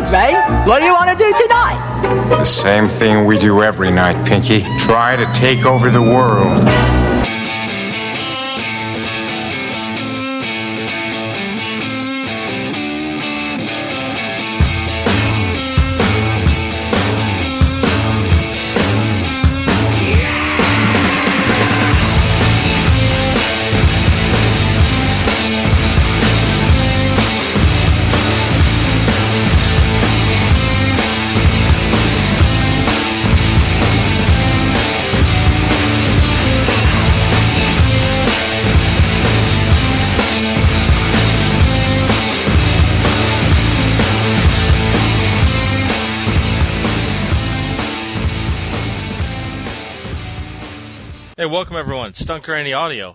Good, Ray. What do you want to do tonight? The same thing we do every night, Pinky. Try to take over the world. Hey, welcome everyone. Stunk Granny Audio.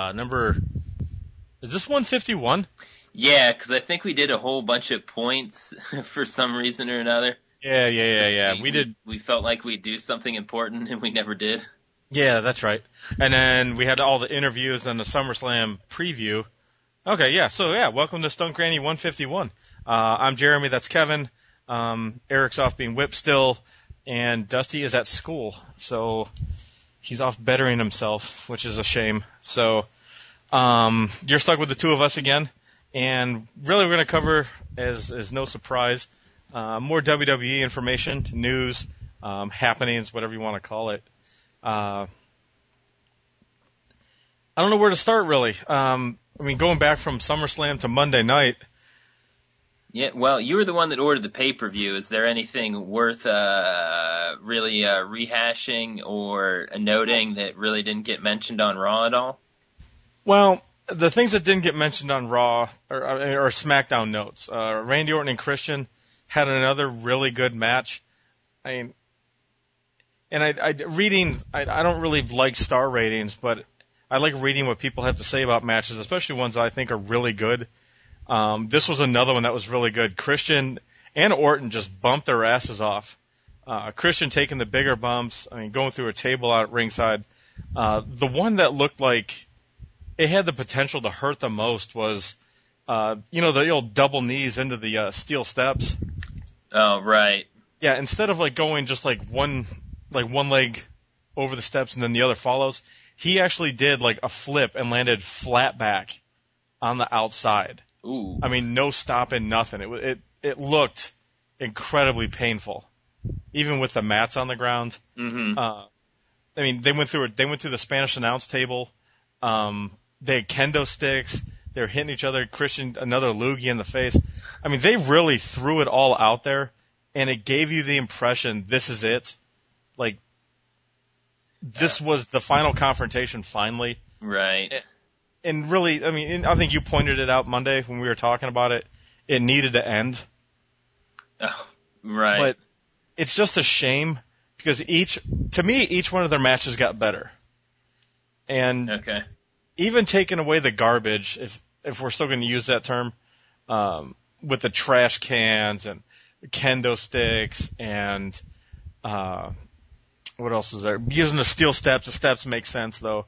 Is this 151? Yeah, because I think we did a whole bunch of points for some reason or another. Yeah. We did. We felt like we'd do something important and we never did. Yeah, that's right. And then we had all the interviews and the SummerSlam preview. Okay, yeah. So yeah, welcome to Stunk Granny 151. I'm Jeremy. That's Kevin. Eric's off being whipped still, and Dusty is at school. So he's off bettering himself, which is a shame. So you're stuck with the two of us again. And really we're going to cover, as no surprise, more WWE information, news, happenings, whatever you want to call it. I don't know where to start, really. Going back from SummerSlam to Monday night. Yeah, well, you were the one that ordered the pay-per-view. Is there anything worth really rehashing or noting that really didn't get mentioned on Raw at all? Well, the things that didn't get mentioned on Raw are SmackDown notes. Randy Orton and Christian had another really good match. I don't really like star ratings, but I like reading what people have to say about matches, especially ones that I think are really good. This was another one that was really good. Christian and Orton just bumped their asses off. Christian taking the bigger bumps, going through a table out at ringside. The one that looked like it had the potential to hurt the most was, the old double knees into the steel steps. Oh, right. Yeah, instead of going just one leg over the steps and then the other follows, he actually did a flip and landed flat back on the outside. Ooh. No stopping, nothing. It looked incredibly painful, even with the mats on the ground. Mm-hmm. They went through the Spanish announce table. They had kendo sticks. They were hitting each other. Christian, another loogie in the face. They really threw it all out there, and it gave you the impression this is it. This was the final confrontation finally. Right. And really, I think you pointed it out Monday when we were talking about it. It needed to end. Oh, right. But it's just a shame because each one of their matches got better. And okay. Even taking away the garbage, if we're still going to use that term, with the trash cans and kendo sticks and what else is there? Using the steel steps. The steps make sense though.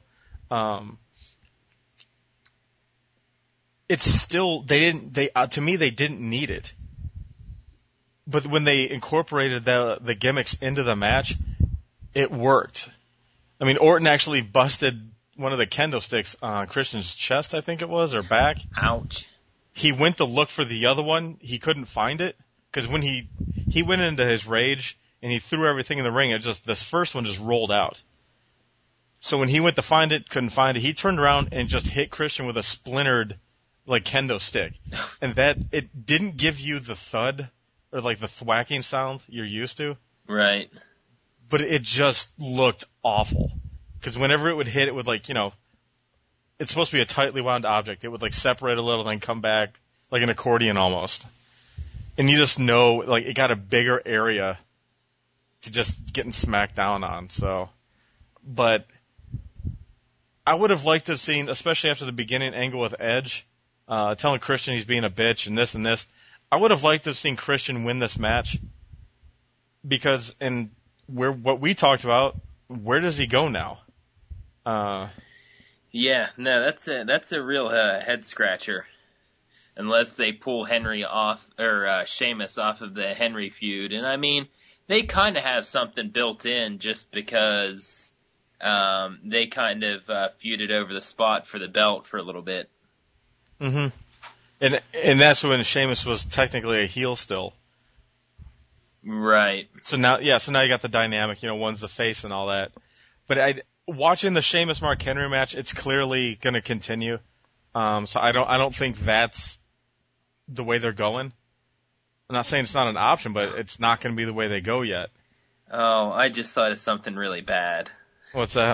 It's still to me they didn't need it. But when they incorporated the gimmicks into the match, it worked. Orton actually busted one of the kendo sticks on Christian's chest, I think it was, or back. Ouch. He went to look for the other one. He couldn't find it because when he went into his rage and he threw everything in the ring, this first one just rolled out. So when he went to find it, couldn't find it. He turned around and just hit Christian with a splintered kendo stick. And that it didn't give you the thud or the thwacking sound you're used to. Right. But it just looked awful. Because whenever it would hit, it would it's supposed to be a tightly wound object. It would separate a little, then come back like an accordion almost. And you just know, it got a bigger area to just getting smacked down on. So, but I would have liked to have seen, especially after the beginning angle with Edge, telling Christian he's being a bitch and this and this. I would have liked to have seen Christian win this match because, what we talked about, where does he go now? Yeah, no, that's a real head scratcher. unless they pull Henry off, or Sheamus off of the Henry feud. And I mean, they kind of have something built in just because they kind of feuded over the spot for the belt for a little bit. Mm-hmm. And that's when Sheamus was technically a heel still. Right. So now you got the dynamic, one's the face and all that. But watching the Sheamus Mark Henry match, it's clearly going to continue. So I don't think that's the way they're going. I'm not saying it's not an option, but it's not going to be the way they go yet. Oh, I just thought of something really bad. What's that?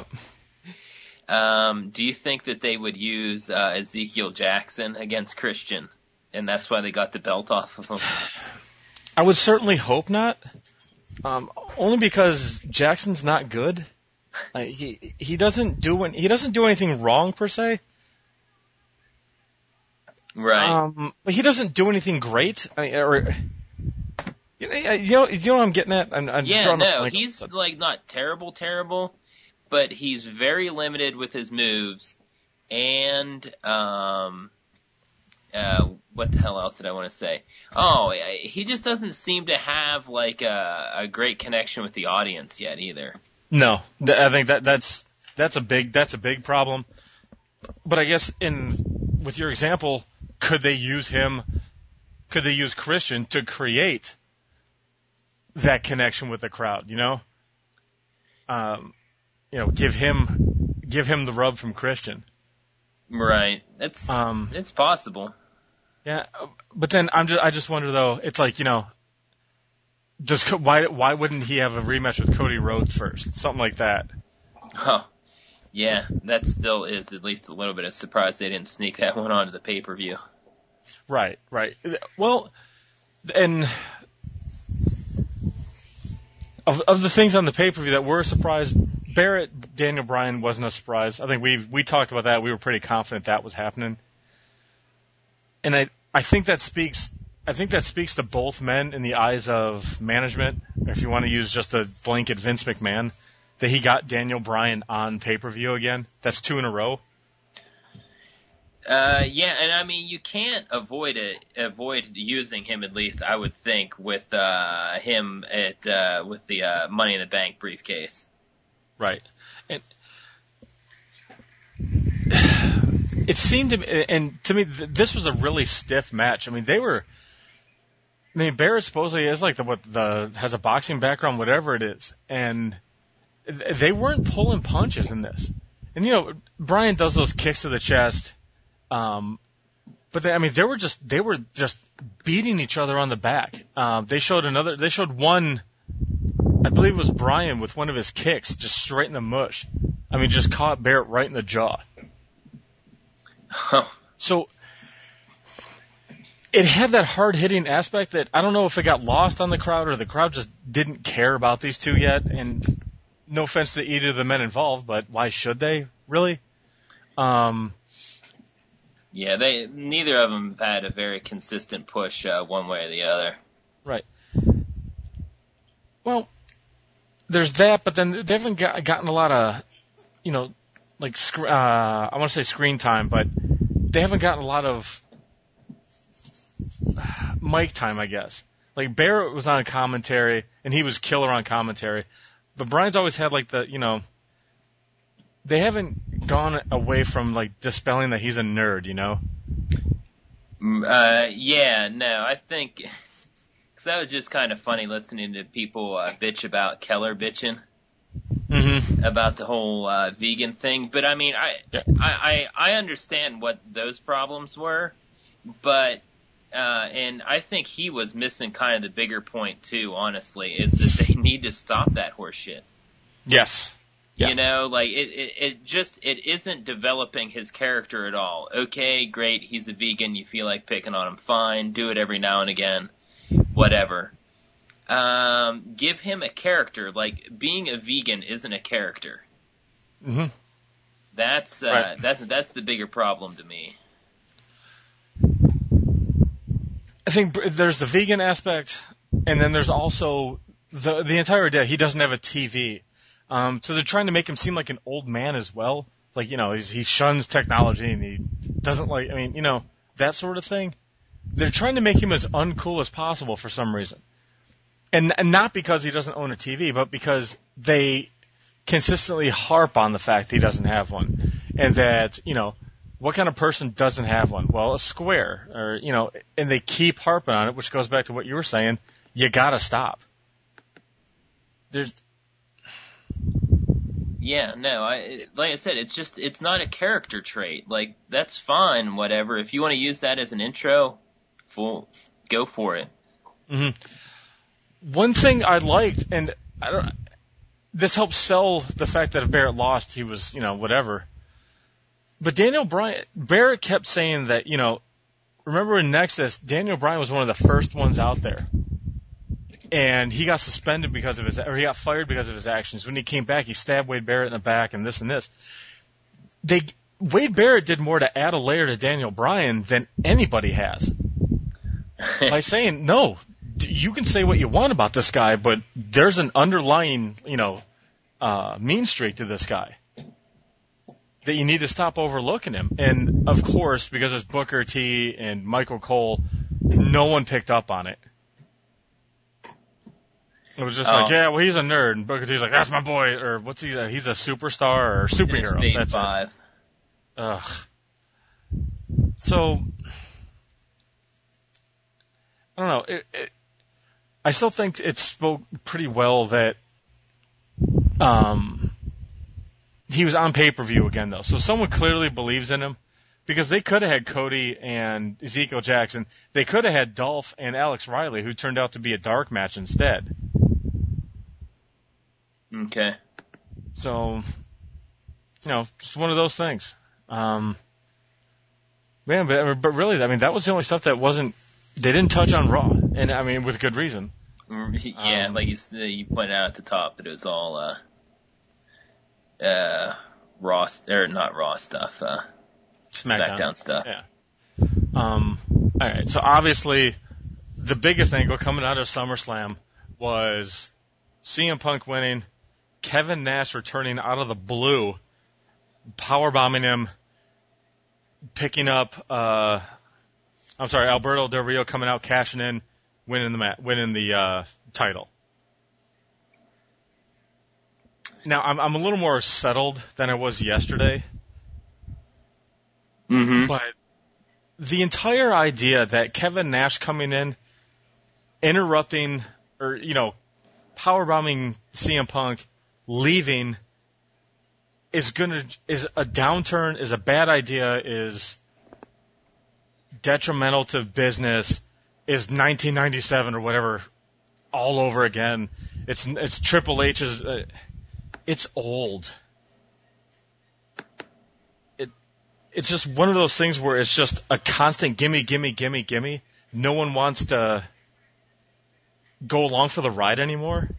Do you think that they would use Ezekiel Jackson against Christian, and that's why they got the belt off of him? I would certainly hope not. Only because Jackson's not good. He doesn't do anything wrong per se. Right. But he doesn't do anything great. You know what I'm getting at? He's like not terrible, but he's very limited with his moves, and what the hell else did I want to say? Oh, he just doesn't seem to have like a great connection with the audience yet either. No, I think that's a big problem. But I guess with your example, could they use Christian to create that connection with the crowd? Give him the rub from Christian. Right. It's possible. Yeah, but then I just wonder though. It's like why wouldn't he have a rematch with Cody Rhodes first? Something like that. Oh, yeah, that still is at least a little bit of surprise they didn't sneak that one onto the pay-per-view. Right. Well, and of the things on the pay-per-view that were a surprise, Barrett, Daniel Bryan wasn't a surprise. I think we talked about that. We were pretty confident that was happening. And I think that speaks to both men in the eyes of management, if you want to use just a blanket Vince McMahon, that he got Daniel Bryan on pay-per-view again. That's 2 in a row. Yeah, and I mean, you can't avoid using him, at least I would think, with him with the Money in the Bank briefcase. Right. And it seemed to me, this was a really stiff match. I mean, Barrett supposedly is like has a boxing background, whatever it is, and they weren't pulling punches in this. And Bryan does those kicks to the chest, but they were just beating each other on the back. They showed one, I believe it was Bryan with one of his kicks just straight in the mush. I mean, just caught Barrett right in the jaw. So it had that hard-hitting aspect that I don't know if it got lost on the crowd or the crowd just didn't care about these two yet. And no offense to either of the men involved, but why should they, really? Yeah, neither of them had a very consistent push one way or the other. Right. Well, there's that, but then they haven't gotten a lot of, I want to say screen time, but they haven't gotten a lot of mic time, I guess. Like Barrett was on commentary, and he was killer on commentary, but Bryan's always had they haven't gone away from dispelling that he's a nerd, Yeah, no, I think, cause that was just kind of funny listening to people bitch about Keller bitching. Mm-hmm. About the whole vegan thing, but I mean, I understand what those problems were, but and I think he was missing kind of the bigger point too. Honestly, is that they need to stop that horse shit. Yes. Yeah. It isn't developing his character at all. Okay, great, he's a vegan. You feel like picking on him, fine. Do it every now and again, whatever. Give him a character. Like, being a vegan isn't a character. Mm-hmm. That's the bigger problem to me. I think there's the vegan aspect, and then there's also the entire day he doesn't have a TV. So they're trying to make him seem like an old man as well. Like, he shuns technology and he doesn't that sort of thing. they're trying to make him as uncool as possible for some reason. And not because he doesn't own a TV, but because they consistently harp on the fact he doesn't have one. And that, what kind of person doesn't have one? Well, a square. Or, and they keep harping on it, which goes back to what you were saying. You gotta stop. Yeah, no, like I said, it's not a character trait. Like, that's fine, whatever. If you want to use that as an intro, go for it. Mm-hmm. One thing I liked, and this helps sell the fact that if Barrett lost, he was, whatever. But Barrett kept saying that, remember in Nexus, Daniel Bryan was one of the first ones out there. And he got suspended he got fired because of his actions. When he came back, he stabbed Wade Barrett in the back and this and this. Wade Barrett did more to add a layer to Daniel Bryan than anybody has. By saying, no, you can say what you want about this guy, but there's an underlying, mean streak to this guy that you need to stop overlooking him. And, of course, because it's Booker T and Michael Cole, no one picked up on it. It was just like, yeah, well, he's a nerd. And Booker T's like, that's my boy. Or what's he? He's a superstar or superhero. That's 5. Ugh. So, I don't know. I still think it spoke pretty well that he was on pay-per-view again, though. So someone clearly believes in him. Because they could have had Cody and Ezekiel Jackson. They could have had Dolph and Alex Riley, who turned out to be a dark match instead. Okay. So, just one of those things. Man, but really, that was the only stuff that they didn't touch on Raw. And, with good reason. Yeah, like you pointed out at the top, that it was all, Raw, or not Raw stuff, SmackDown stuff. Yeah. Alright, so obviously, the biggest angle coming out of SummerSlam was CM Punk winning, Kevin Nash returning out of the blue, powerbombing him, picking up, Alberto Del Rio coming out, cashing in, winning the title. Now, I'm a little more settled than I was yesterday. Mm-hmm. But the entire idea that Kevin Nash coming in, interrupting, or, powerbombing CM Punk, leaving, is a downturn, is a bad idea, is detrimental to business, is 1997 or whatever all over again. It's Triple H's, it's old. It's just one of those things where it's just a constant gimme, gimme, gimme, gimme. No one wants to go along for the ride anymore.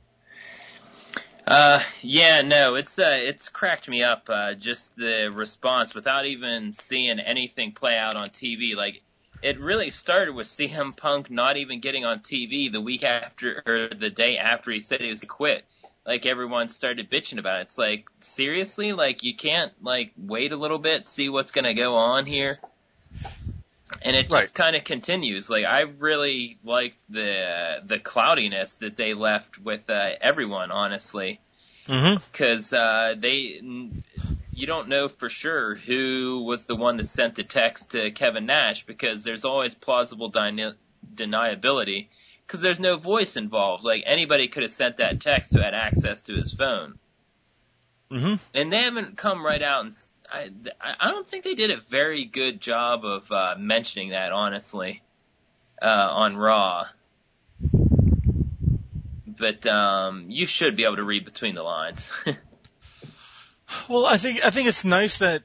Yeah, no, it's cracked me up, just the response without even seeing anything play out on TV. Like, it really started with CM Punk not even getting on TV the week after, or the day after he said he was going to quit. Like, everyone started bitching about it. It's like, seriously? Like, you can't, wait a little bit, see what's gonna go on here? And it just kind of continues. Like, I really like the cloudiness that they left with, everyone, honestly. Mm-hmm. Cause, you don't know for sure who was the one that sent the text to Kevin Nash, because there's always plausible deniability. Because there's no voice involved. Like, anybody could have sent that text who had access to his phone. Mm-hmm. And they haven't come right out, and I don't think they did a very good job of mentioning that, honestly, on Raw. But you should be able to read between the lines. Well, I think it's nice that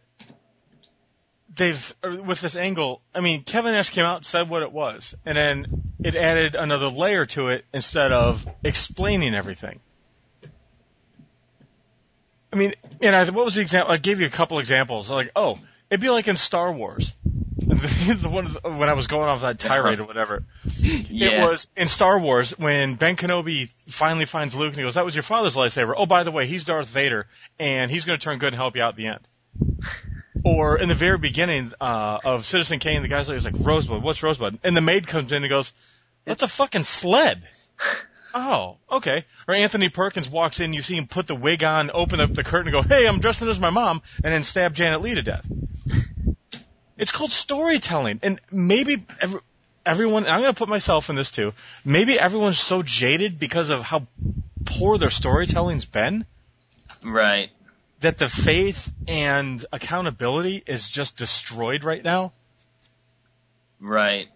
with this angle, Kevin Nash came out and said what it was, and then it added another layer to it instead of explaining everything. What was the example? I gave you a couple examples. Like, it'd be like in Star Wars. The one when I was going off that tirade or whatever. Yeah. It was in Star Wars when Ben Kenobi finally finds Luke and he goes, "That was your father's lightsaber. Oh, by the way, he's Darth Vader, and he's going to turn good and help you out at the end." Or in the very beginning of Citizen Kane, the guy's like, Rosebud, what's Rosebud? And the maid comes in and goes, that's a fucking sled. Oh, okay. Or Anthony Perkins walks in, you see him put the wig on, open up the curtain and go, hey, I'm dressing as my mom, and then stab Janet Leigh to death. It's called storytelling. And maybe everyone, I'm going to put myself in this too, maybe everyone's so jaded because of how poor their storytelling's been. Right. That the faith and accountability is just destroyed right now. Right.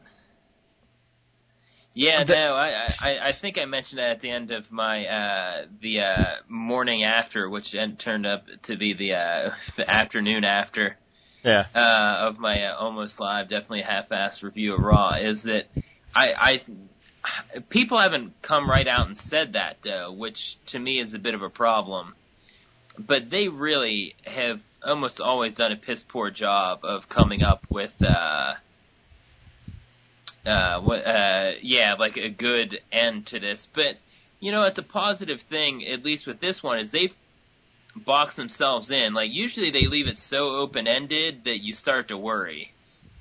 Yeah, no, I think I mentioned that at the end of my the morning after, which turned up to be the afternoon after. Yeah. Of my almost live, definitely half-assed review of Raw, is that people haven't come right out and said that though, which to me is a bit of a problem. But they really have almost always done a piss poor job of coming up with like a good end to this. But it's a positive thing, at least with this one, is they've boxed themselves in. Like usually they leave it so open ended that you start to worry.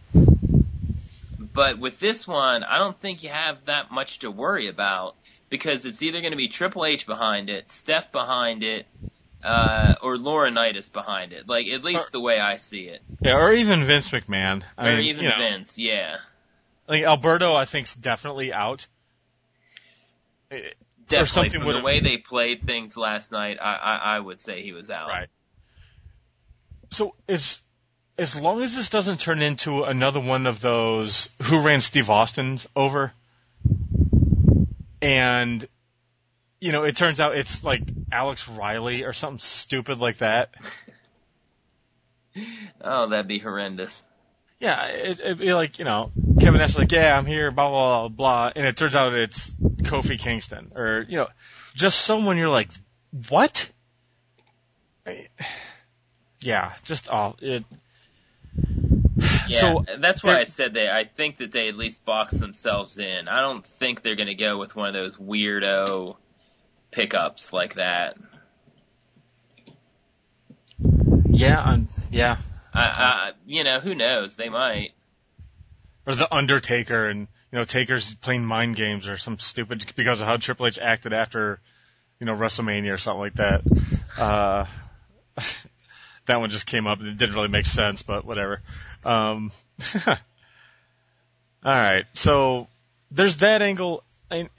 But with this one, I don't think you have that much to worry about, because it's either going to be Triple H behind it, Steph behind it, or Laurinaitis behind it. Like, at least the way I see it. Yeah, or even Vince McMahon. Vince, yeah. Like, Alberto, I think, is definitely out. Definitely. From the way they played things last night, I would say he was out. Right. So, as long as this doesn't turn into another one of those Who Ran Steve Austin's over, and it turns out it's like Alex Riley or something stupid like that. Oh, that'd be horrendous. Yeah, it'd be like, Kevin Nash like, yeah, I'm here, blah, blah, blah, blah, and it turns out it's Kofi Kingston. Or, just someone you're like, what? Yeah, just all, it. Yeah, so, that's why I said I think that they at least box themselves in. I don't think they're going to go with one of those weirdo pickups like that. Yeah, yeah. Who knows? They might. Or the Undertaker, and Taker's playing mind games or some stupid because of how Triple H acted after, WrestleMania or something like that. That one just came up. It didn't really make sense, but whatever. All right, so there's that angle, and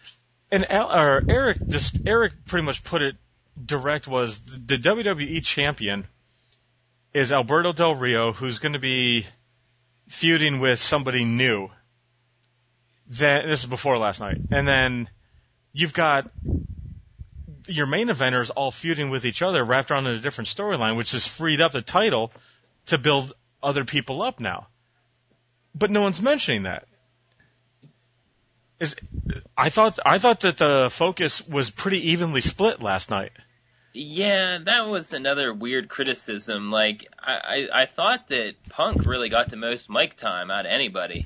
Eric pretty much put it direct. Was the WWE champion is Alberto Del Rio, who's going to be feuding with somebody new. This is before last night, and then you've got your main eventers all feuding with each other, wrapped around in a different storyline, which has freed up the title to build other people up now. But no one's mentioning that. I thought that the focus was pretty evenly split last night. Yeah, that was another weird criticism. Like, I thought that Punk really got the most mic time out of anybody.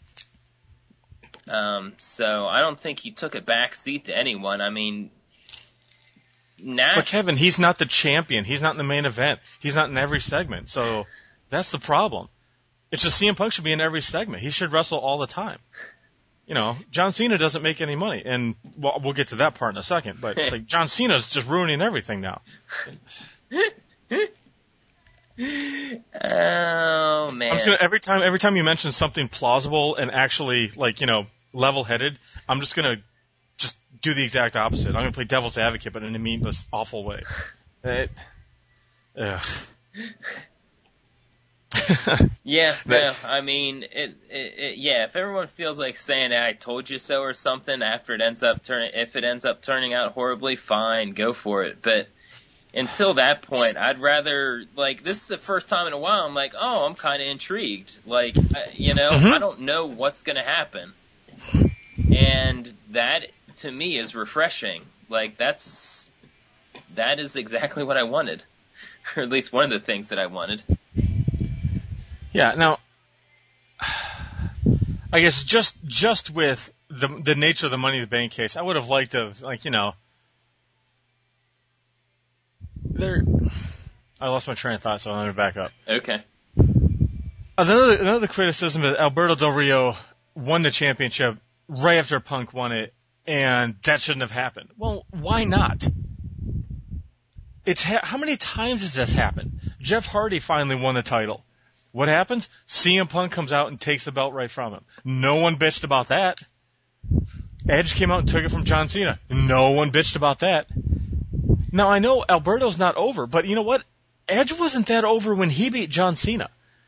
So I don't think he took a back seat to anyone. I mean, Nash. But Kevin, he's not the champion. He's not in the main event. He's not in every segment. So that's the problem. It's just CM Punk should be in every segment. He should wrestle all the time. John Cena doesn't make any money, and we'll get to that part in a second. But it's like John Cena's just ruining everything now. Oh man! I'm just gonna every time you mention something plausible and actually level-headed, I'm just gonna do the exact opposite. I'm gonna play devil's advocate, but in a meaningless, awful way. Yeah, no, I mean, yeah, if everyone feels like saying I told you so or something after if it ends up turning out horribly, fine, go for it. But until that point, I'd rather, this is the first time in a while I'm like, oh, I'm kind of intrigued. I don't know what's going to happen. And that, to me, is refreshing. That is exactly what I wanted. Or at least one of the things that I wanted. Yeah, now, I guess just with the nature of the Money in the Bank case, I would have liked to, I lost my train of thought, so I'm going to back up. Okay. Another criticism is Alberto Del Rio won the championship right after Punk won it, and that shouldn't have happened. Well, why not? How many times has this happened? Jeff Hardy finally won the title. What happens? CM Punk comes out and takes the belt right from him. No one bitched about that. Edge came out and took it from John Cena. No one bitched about that. Now, I know Alberto's not over, but you know what? Edge wasn't that over when he beat John Cena.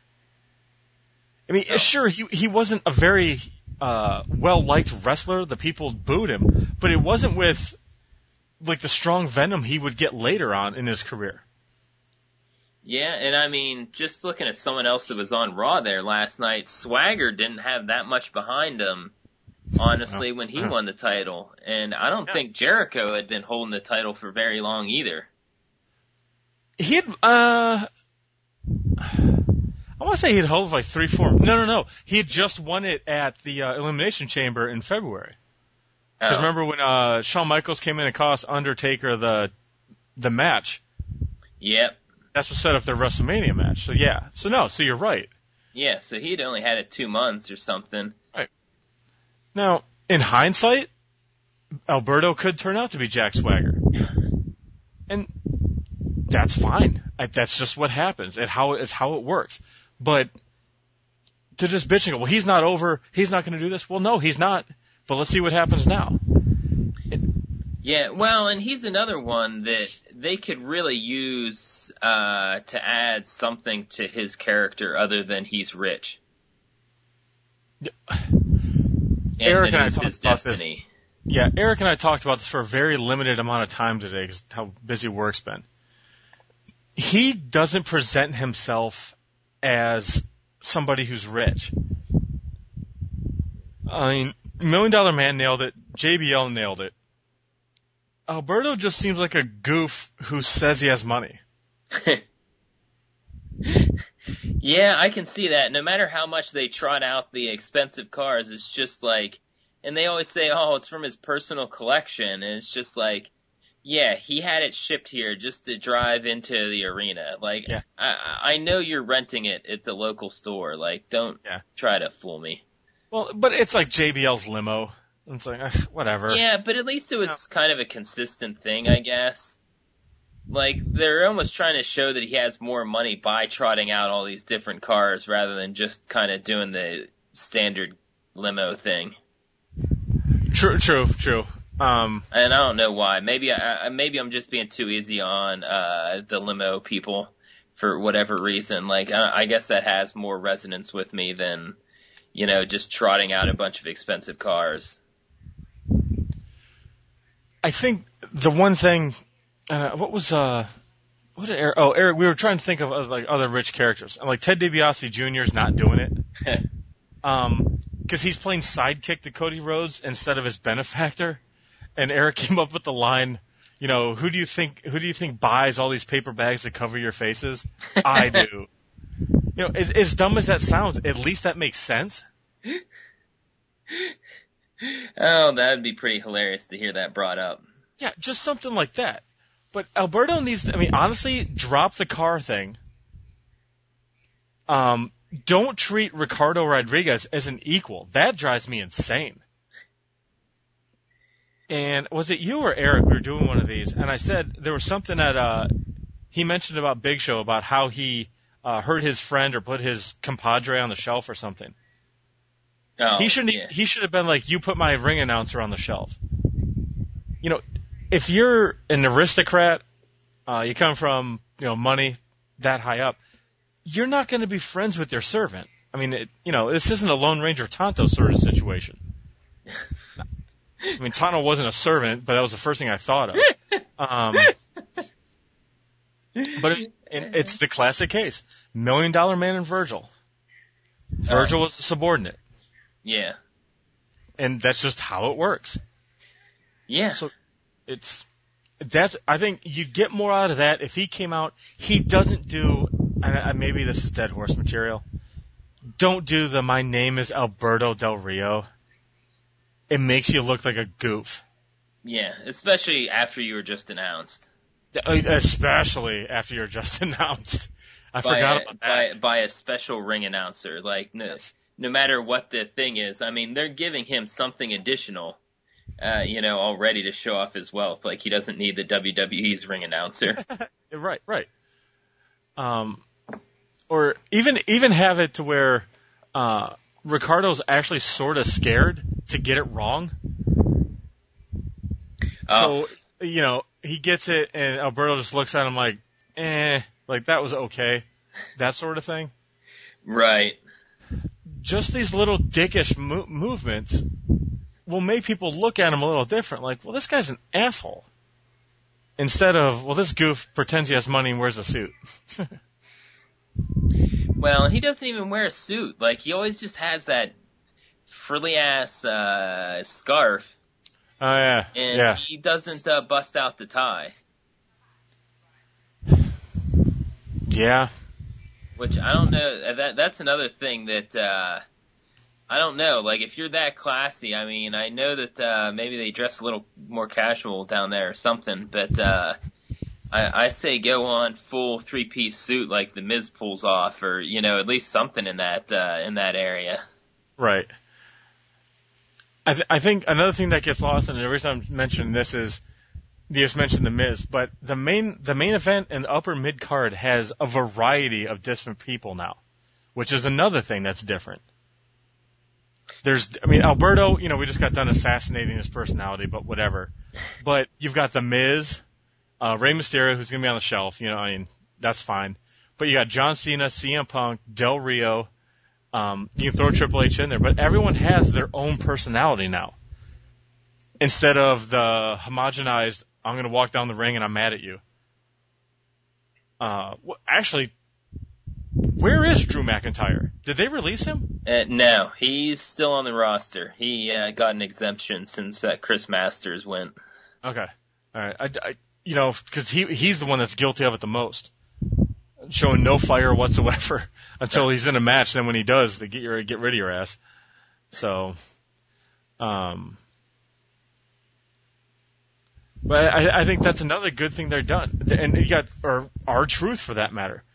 I mean, sure, he wasn't a very well-liked wrestler. The people booed him, but it wasn't with like the strong venom he would get later on in his career. Yeah, and I mean, just looking at someone else that was on Raw there last night, Swagger didn't have that much behind him, honestly, when he won the title. And I don't think Jericho had been holding the title for very long either. He had, I want to say he'd hold like 3-4. No. He had just won it at the Elimination Chamber in February. Because remember when Shawn Michaels came in and cost Undertaker the match? Yep. That's what set up their WrestleMania match. So yeah. So you're right. Yeah, so he'd only had it 2 months or something. Right. Now, in hindsight, Alberto could turn out to be Jack Swagger. And that's fine. That's just what happens. It's how it works. But to just bitch and go, well, he's not over, he's not going to do this. Well, no, he's not. But let's see what happens now. Yeah, well, and he's another one that they could really use to add something to his character other than he's rich. Eric and I talked his about destiny. this. Yeah, Eric and I talked about this for a very limited amount of time today because how busy work's been. He doesn't present himself as somebody who's rich. I mean, $1 Million Man nailed it. JBL nailed it. Alberto just seems like a goof who says he has money. Yeah, I can see that. No matter how much they trot out the expensive cars, it's just like, and they always say, oh, it's from his personal collection. And it's just like, yeah, he had it shipped here just to drive into the arena. Like, yeah. I know you're renting it at the local store. Like, don't try to fool me. Well, but it's like JBL's limo. It's like, whatever. Yeah, but at least it was kind of a consistent thing, I guess. Like, they're almost trying to show that he has more money by trotting out all these different cars rather than just kind of doing the standard limo thing. True. And I don't know why. Maybe I'm just being too easy on the limo people for whatever reason. Like, I guess that has more resonance with me than, just trotting out a bunch of expensive cars. I think the one thing, Eric, we were trying to think of like other rich characters. And like Ted DiBiase Jr. is not doing it. Cause he's playing sidekick to Cody Rhodes instead of his benefactor. And Eric came up with the line, who do you think buys all these paper bags to cover your faces? I do. As dumb as that sounds, at least that makes sense. Oh, that would be pretty hilarious to hear that brought up. Yeah, just something like that. But Alberto needs to, honestly, drop the car thing. Don't treat Ricardo Rodriguez as an equal. That drives me insane. And was it you or Eric? We were doing one of these, and I said there was something that he mentioned about Big Show, about how he hurt his friend or put his compadre on the shelf or something. Oh, he should have been like, you put my ring announcer on the shelf. If you're an aristocrat, you come from money that high up, you're not going to be friends with your servant. This isn't a Lone Ranger Tonto sort of situation. Tonto wasn't a servant, but that was the first thing I thought of. But it's the classic case. $1 Million Man and Virgil. Virgil was the subordinate. Yeah. And that's just how it works. Yeah. So I think you get more out of that if he came out. He doesn't do, and maybe this is dead horse material. Don't do my name is Alberto Del Rio. It makes you look like a goof. Yeah, especially after you were just announced. Especially after you're just announced. I forgot about that. By a special ring announcer. Like, no matter what the thing is, I mean, they're giving him something additional, already to show off his wealth. Like, he doesn't need the WWE's ring announcer. Right. Or even have it to where Ricardo's actually sort of scared to get it wrong. Oh. So, he gets it and Alberto just looks at him like, like that was okay. That sort of thing. Right. Just these little dickish movements will make people look at him a little different. Like, well, this guy's an asshole. Instead of, well, this goof pretends he has money and wears a suit. Well, he doesn't even wear a suit. Like, he always just has that frilly-ass scarf. Oh, yeah. And he doesn't bust out the tie. Yeah. Which, I don't know, that's another thing that, I don't know, like, if you're that classy, I mean, I know that, maybe they dress a little more casual down there or something, but, I say go on full 3-piece suit like the Miz pulls off, or, at least something in that area. Right. I think another thing that gets lost, and the reason I'm mentioning this is, you just mentioned the Miz, but the main event in upper mid card has a variety of different people now, which is another thing that's different. Alberto, we just got done assassinating his personality, but whatever. But you've got the Miz, Rey Mysterio, who's going to be on the shelf, that's fine. But you got John Cena, CM Punk, Del Rio, you can throw Triple H in there, but everyone has their own personality now. Instead of the homogenized, I'm going to walk down the ring and I'm mad at you. Actually, where is Drew McIntyre? Did they release him? No, he's still on the roster. He got an exemption since Chris Masters went. Okay. All right. Because he's the one that's guilty of it the most. Showing no fire whatsoever until he's in a match. Then when he does, they get rid of your ass. So, but I think that's another good thing they've done. And you got, or R-Truth for that matter.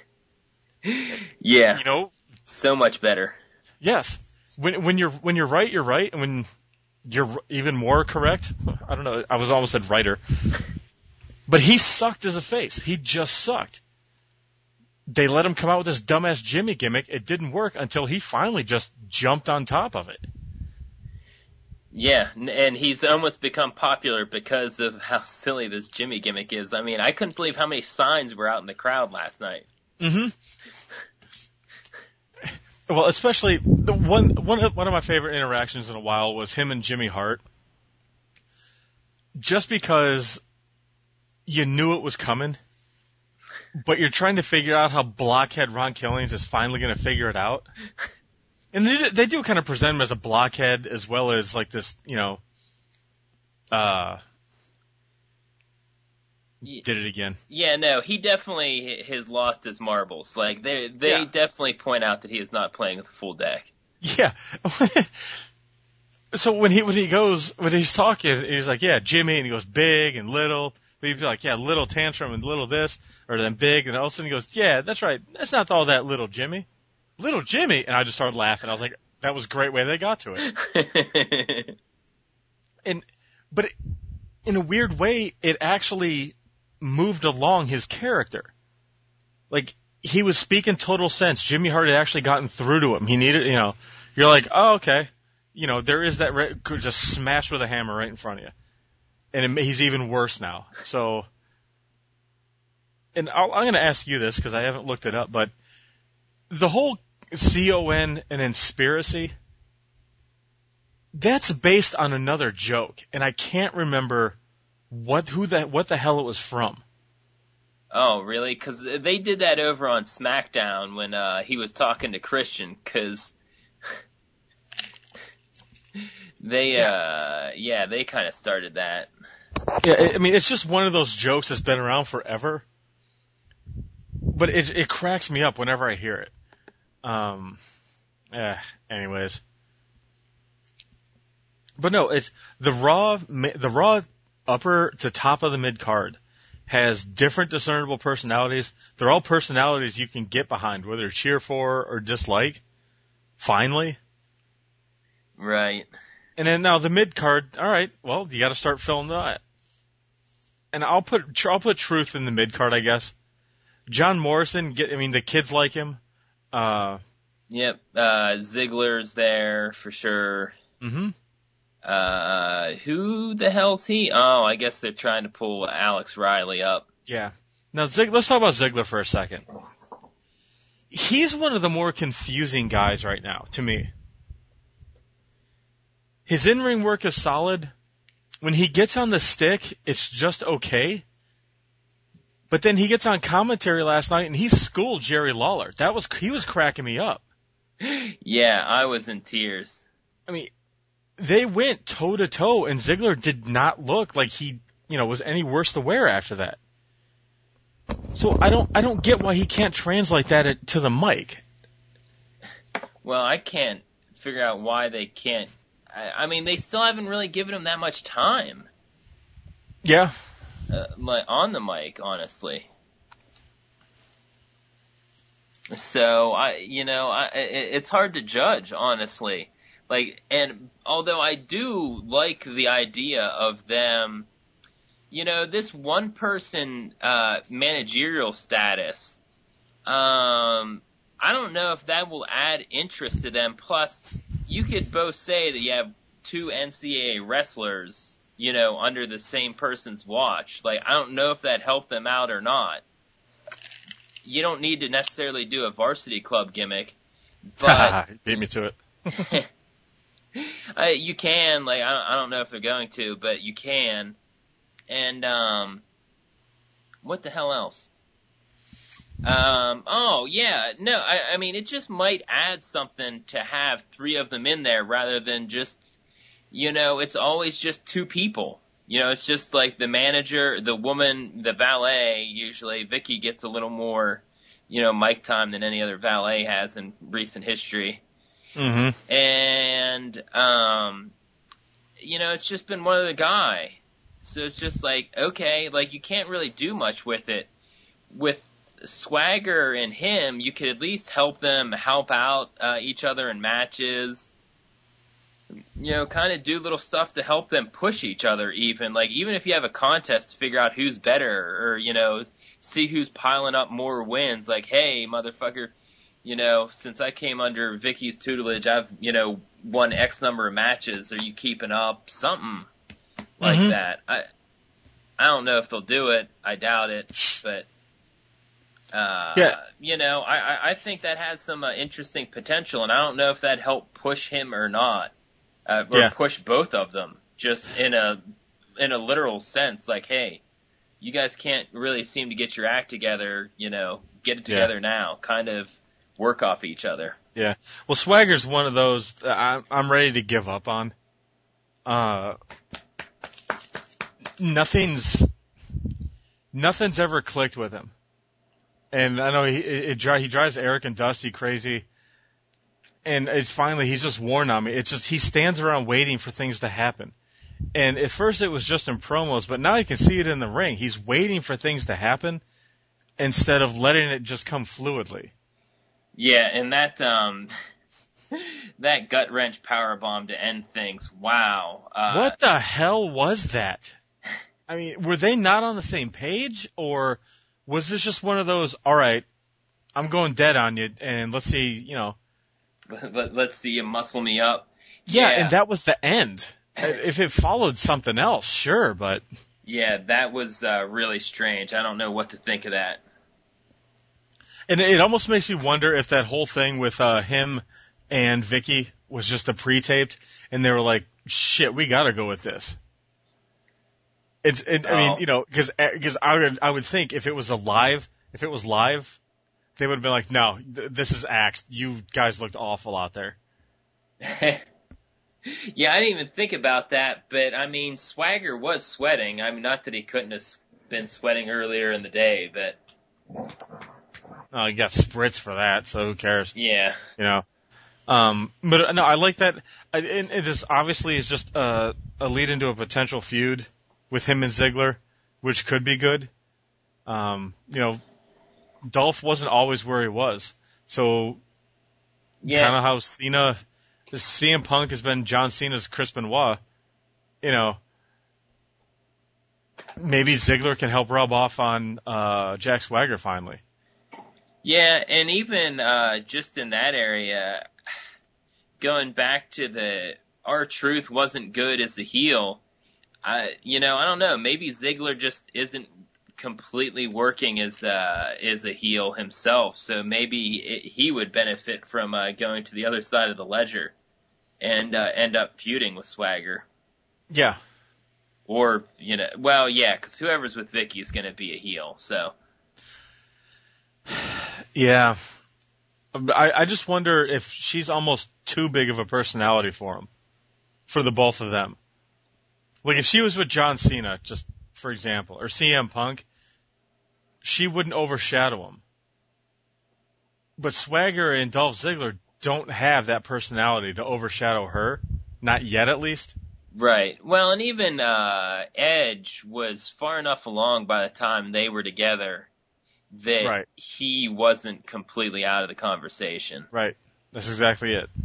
Yeah. So much better. Yes. When you're right, you're right. And when you're even more correct, I don't know, I was almost said writer. But he sucked as a face. He just sucked. They let him come out with this dumbass Jimmy gimmick. It didn't work until he finally just jumped on top of it. Yeah, and he's almost become popular because of how silly this Jimmy gimmick is. I mean, I couldn't believe how many signs were out in the crowd last night. Mm-hmm. Well, especially one of my favorite interactions in a while was him and Jimmy Hart. Just because you knew it was coming, but you're trying to figure out how blockhead Ron Killings is finally going to figure it out. And they do kind of present him as a blockhead as well as like this, did it again. Yeah, no, he definitely has lost his marbles. Like, they definitely point out that he is not playing with a full deck. Yeah. So when he's talking, he's like, yeah, Jimmy, and he goes big and little. But he'd be like, yeah, little tantrum and little this, or then big, and all of a sudden he goes, yeah, that's right. That's not all that little Jimmy. Little Jimmy. And I just started laughing. I was like, that was a great way they got to it. But in a weird way, it actually moved along his character. Like, he was speaking total sense. Jimmy Hart had actually gotten through to him. He needed, you're like, oh, okay. There is that just smashed with a hammer right in front of you. And he's even worse now. So, and I'm going to ask you this because I haven't looked it up, but the whole CON and Conspiracy, that's based on another joke, and I can't remember what the hell it was from. Oh, really? Because they did that over on SmackDown when he was talking to Christian, because they kind of started that. Yeah, I mean, it's just one of those jokes that's been around forever, but it cracks me up whenever I hear it. Anyways. But no, it's the Raw upper to top of the mid card has different discernible personalities. They're all personalities you can get behind, whether cheer for or dislike. Finally. Right. And then now the mid card, all right, well, you got to start filling that. And I'll put Truth in the mid card, I guess. John Morrison, the kids like him. Yep. Ziggler's there for sure. Mm-hmm. Who the hell's he? Oh, I guess they're trying to pull Alex Riley up. Yeah. Now, let's talk about Ziggler for a second. He's one of the more confusing guys right now, to me. His in-ring work is solid. When he gets on the stick, it's just okay. But then he gets on commentary last night and he schooled Jerry Lawler. He was cracking me up. Yeah, I was in tears. I mean, they went toe to toe and Ziggler did not look like he, was any worse to wear after that. So I don't get why he can't translate that to the mic. Well, I can't figure out why they can't. I mean, they still haven't really given him that much time. Yeah. On the mic, honestly. So it's hard to judge, honestly. And although I do like the idea of them, this one person managerial status. I don't know if that will add interest to them. Plus, you could both say that you have two NCAA wrestlers, under the same person's watch. I don't know if that helped them out or not. You don't need to necessarily do a varsity club gimmick, but beat me to it. You can. I don't know if they're going to, but you can. And what the hell else? Oh yeah, no. I mean, it just might add something to have three of them in there rather than just. It's always just two people. It's just like the manager, the woman, the valet. Usually, Vicky gets a little more, mic time than any other valet has in recent history. Mm-hmm. And, it's just been one other guy. So it's just okay, you can't really do much with it. With Swagger and him, you could at least help out each other in matches. Kind of do little stuff to help them push each other even. Even if you have a contest to figure out who's better or, see who's piling up more wins. Hey, motherfucker, since I came under Vicky's tutelage, I've, won X number of matches. Are you keeping up? Something like that. I don't know if they'll do it. I doubt it. But, I think that has some interesting potential, and I don't know if that helped push him or not. Or push both of them, just in a literal sense. Hey, you guys can't really seem to get your act together. Get it together now. Kind of work off each other. Yeah. Well, Swagger's one of those I'm ready to give up on. Nothing's ever clicked with him, and I know he drives Eric and Dusty crazy. And it's finally, he's just worn on me. It's just, he stands around waiting for things to happen. And at first it was just in promos, but now you can see it in the ring. He's waiting for things to happen instead of letting it just come fluidly. Yeah, and that gut wrench powerbomb to end things. Wow. What the hell was that? I mean, were they not on the same page, or was this just one of those, all right, I'm going dead on you, and let's see, let's see you muscle me up. Yeah, and that was the end. If it followed something else, sure, but... Yeah, that was really strange. I don't know what to think of that. And it almost makes you wonder if that whole thing with him and Vicky was just a pre-taped, and they were like, shit, we gotta go with this. I mean, because I would think if it was live, they would have been like, no, this is axed. You guys looked awful out there. Yeah, I didn't even think about that, but I mean, Swagger was sweating. I mean, not that he couldn't have been sweating earlier in the day, but... Oh, he got spritz for that, so who cares? Yeah. But no, I like that. It is obviously is just a lead into a potential feud with him and Ziggler, which could be good. Dolph wasn't always where he was. So, kind of how CM Punk has been John Cena's Chris Benoit, maybe Ziggler can help rub off on Jack Swagger finally. Yeah, and even just in that area, going back to R-Truth wasn't good as a heel. I don't know. Maybe Ziggler just isn't completely working as a heel himself. So maybe he would benefit from going to the other side of the ledger and end up feuding with Swagger. Yeah. Or because whoever's with Vicky is going to be a heel. So. Yeah. I just wonder if she's almost too big of a personality for him, for the both of them. Like if she was with John Cena, just for example, or CM Punk, she wouldn't overshadow him. But Swagger and Dolph Ziggler don't have that personality to overshadow her, not yet at least. Right. Well, and even Edge was far enough along by the time they were together that he wasn't completely out of the conversation. Right. That's exactly it.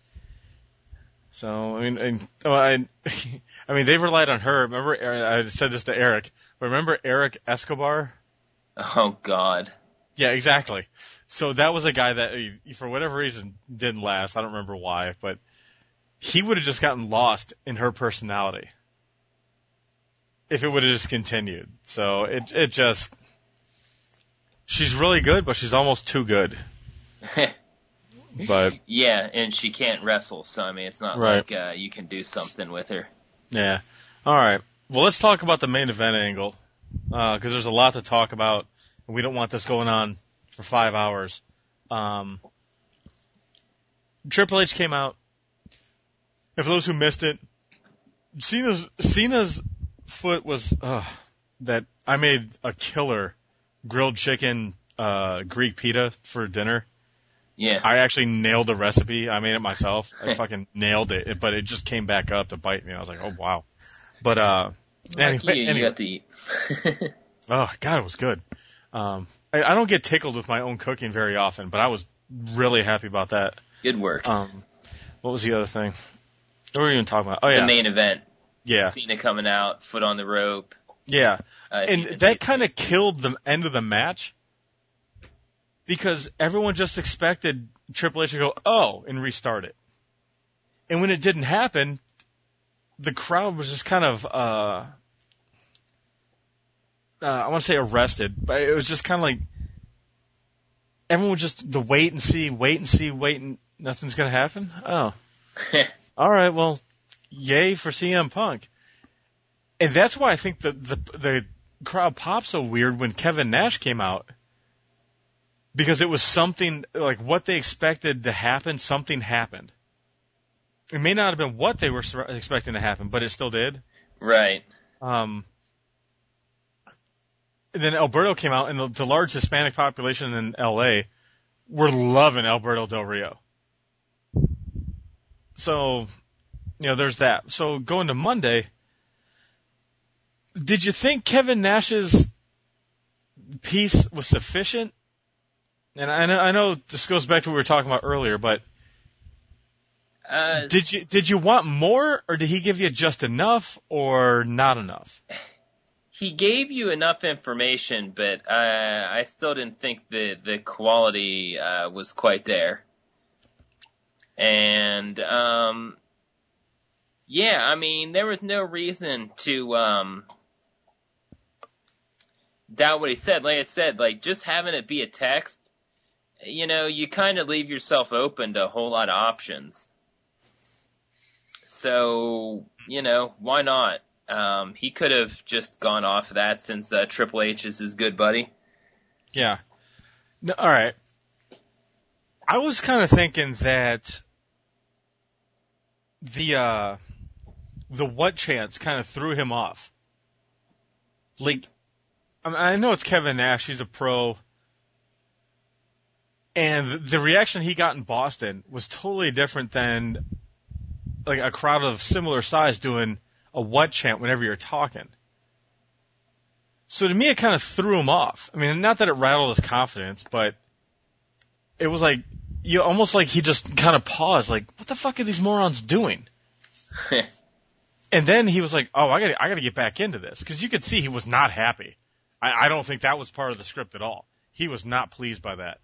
So, I mean, they relied on her. Remember, I said this to Eric, but remember Eric Escobar? Oh, God. Yeah, exactly. So that was a guy that, for whatever reason, didn't last. I don't remember why, but he would have just gotten lost in her personality if it would have just continued. So it just... She's really good, but she's almost too good. But yeah, and she can't wrestle, so I mean, it's not like you can do something with her. Yeah. All right. Well, let's talk about the main event angle, because there's a lot to talk about, and we don't want this going on for 5 hours. Triple H came out, and for those who missed it, Cena's foot was that I made a killer grilled chicken Greek pita for dinner. Yeah. I actually nailed the recipe. I made it myself. I fucking nailed it, but it just came back up to bite me. I was like, oh wow. But anyway, you got to eat. Oh God, it was good. I don't get tickled with my own cooking very often, but I was really happy about that. Good work. What was the other thing? What were we even talking about? Oh yeah, the main event. Yeah. Cena coming out, foot on the rope. Yeah. And that kind of killed the end of the match because everyone just expected Triple H to go, oh, and restart it. And when it didn't happen, the crowd was just kind of, I want to say arrested, but it was just kind of like everyone was just the wait and see, and nothing's going to happen. Oh. All right, well, yay for CM Punk. And that's why I think the crowd popped so weird when Kevin Nash came out. Because it was something, like what they expected to happen, something happened. It may not have been what they were expecting to happen, but it still did. Right. And then Alberto came out, and the large Hispanic population in L.A. were loving Alberto Del Rio. So, there's that. So going to Monday, did you think Kevin Nash's piece was sufficient? And I know this goes back to what we were talking about earlier, but did you want more, or did he give you just enough, or not enough? He gave you enough information, but I still didn't think the quality was quite there. And yeah, I mean, there was no reason to doubt what he said. Like I said, just having it be a text, you kind of leave yourself open to a whole lot of options. So, why not? He could have just gone off of that since Triple H is his good buddy. Yeah. No, all right. I was kind of thinking that the what chance kind of threw him off. Like, I know it's Kevin Nash, he's a pro, and the reaction he got in Boston was totally different than like a crowd of similar size doing a what chant whenever you're talking. So to me, it kind of threw him off. I mean, not that it rattled his confidence, but it was like, almost like he just kind of paused, like, what the fuck are these morons doing? And then he was like, oh, I gotta get back into this. Cause you could see he was not happy. I don't think that was part of the script at all. He was not pleased by that.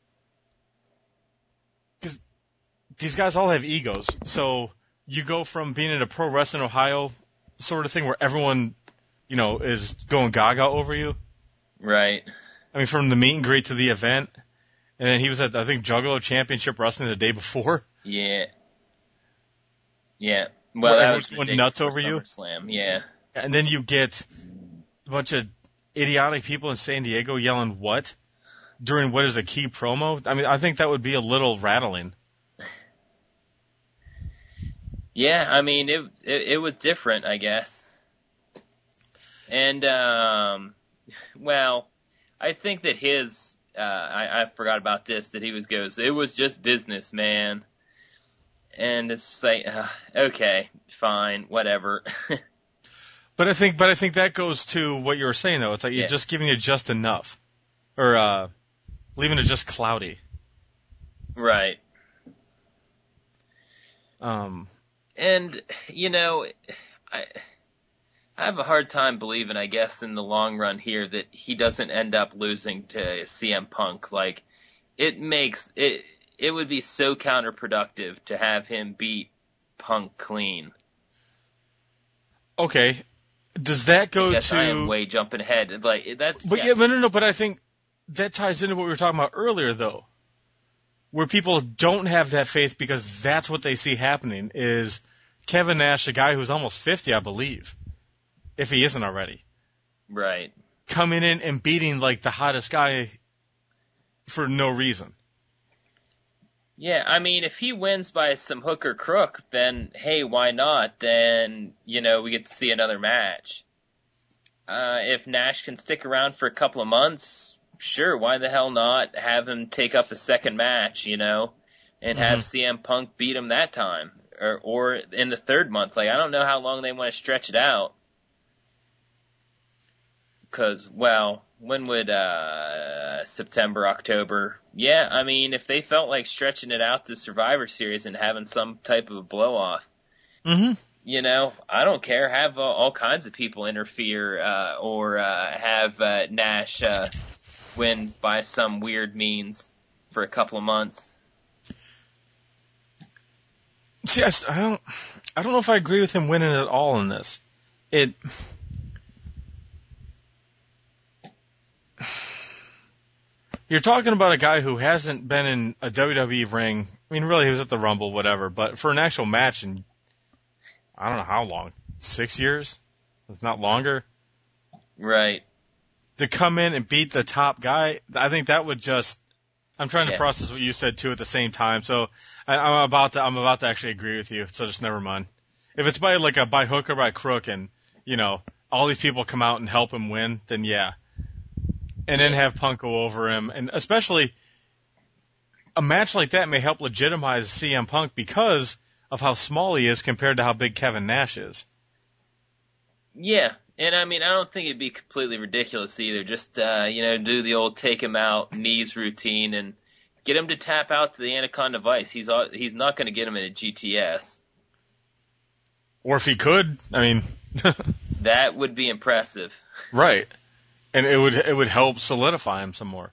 Cause these guys all have egos. So you go from being in a Pro Wrestling Ohio sort of thing where everyone, is going gaga over you. Right. I mean, from the meet and greet to the event. And then he was at, I think, Juggalo Championship Wrestling the day before. Yeah. Yeah. Well, where that everyone's was going nuts over you. SummerSlam. Yeah. And then you get a bunch of idiotic people in San Diego yelling what during what is a key promo. I mean, I think that would be a little rattling. Yeah, I mean, it was different, I guess. And, well, I think that his, I forgot about this, that he goes, it was just business, man. And it's like, okay, fine, whatever. But I think that goes to what you were saying though. It's like you're just giving it just enough. Or, leaving it just cloudy. Right. And, I have a hard time believing, I guess, in the long run here that he doesn't end up losing to CM Punk. Like, it would be so counterproductive to have him beat Punk clean. Okay. Does that go to... I am way jumping ahead. Like, that's... But no, but I think that ties into what we were talking about earlier, though. Where people don't have that faith because that's what they see happening is Kevin Nash, a guy who's almost 50, I believe, if he isn't already. Right. Coming in and beating, like, the hottest guy for no reason. Yeah, I mean, if he wins by some hook or crook, then, hey, why not? Then, we get to see another match. If Nash can stick around for a couple of months, sure, why the hell not have him take up a second match, and have CM Punk beat him that time, or in the third month. Like, I don't know how long they want to stretch it out. Because, well, when would September, October? Yeah, I mean, if they felt like stretching it out to Survivor Series and having some type of blow off, I don't care. Have all kinds of people interfere, or have Nash win by some weird means for a couple of months. See, I don't know if I agree with him winning at all in this. You're talking about a guy who hasn't been in a WWE ring. I mean, really, he was at the Rumble, whatever. But for an actual match in, I don't know how long, 6 years? If not longer. Right. To come in and beat the top guy, I think that would just, I'm trying to process what you said too at the same time. So I'm about to actually agree with you. So just never mind. If it's by hook or by crook and, all these people come out and help him win, then yeah. And then have Punk go over him. And especially a match like that may help legitimize CM Punk because of how small he is compared to how big Kevin Nash is. Yeah. And I mean, I don't think it'd be completely ridiculous either. Just, do the old take him out knees routine and get him to tap out to the Anaconda Vice. He's not going to get him in a GTS. Or if he could, I mean. That would be impressive. Right. And it would help solidify him some more.